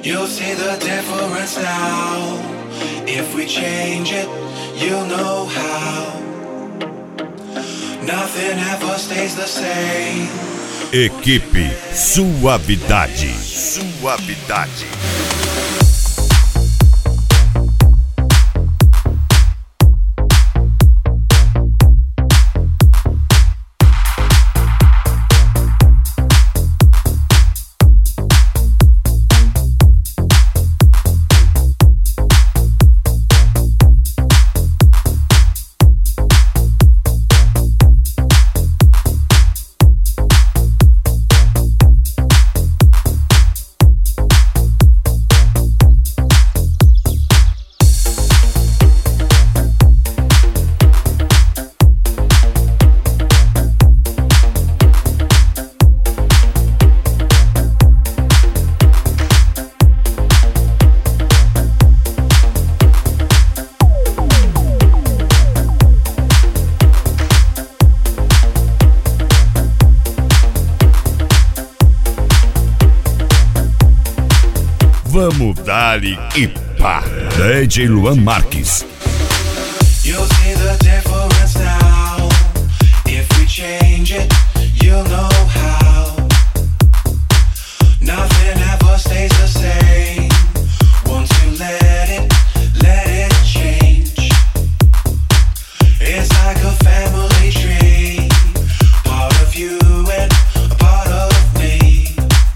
You'll see the difference now. If we change it, you'll know how. Nothing ever stays the same. Equipe Suavidade. Suavidade. Vamos dar-lhe e pá! DJ Luan Marques. You'll see the difference now. If we change it, you'll know how. Nothing ever stays the same. Once you let it change. It's like a family tree. Part of you and a part of me.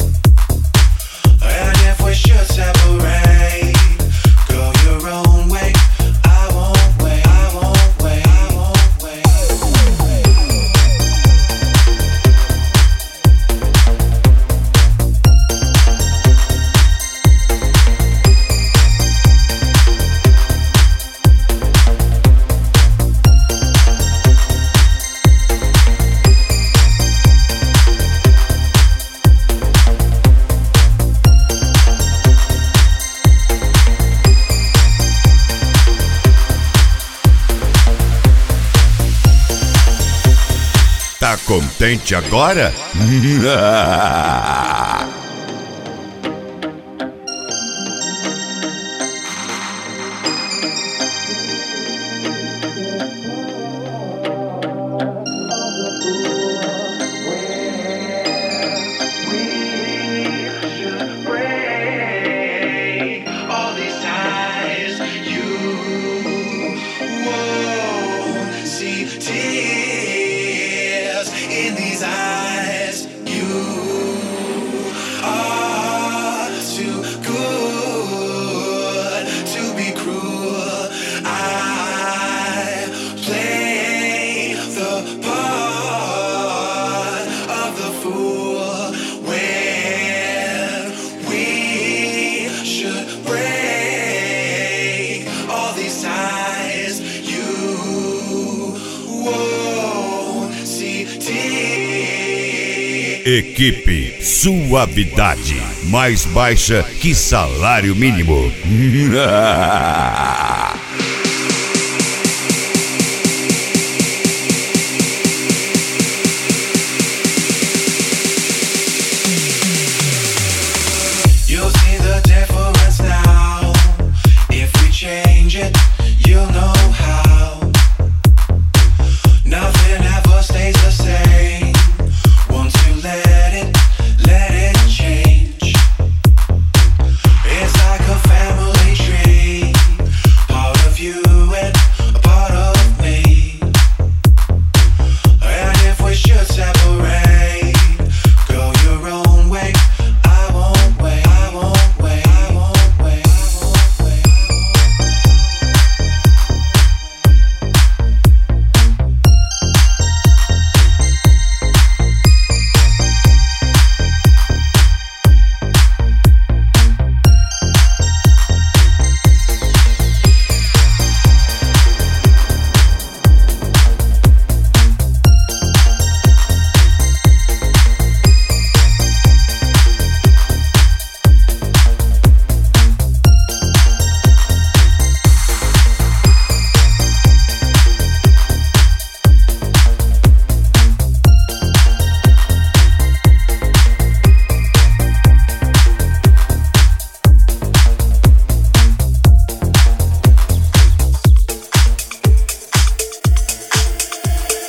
And if we should separate, go your own way. I won't wait, I won't wait, I won't wait. Tá contente agora? All these ties, you won't see tears in these eyes. You are too good to be cruel. I play the part of the fool when we should break all these ties. You won't see tears. Equipe Suavidade. Mais baixa que salário mínimo.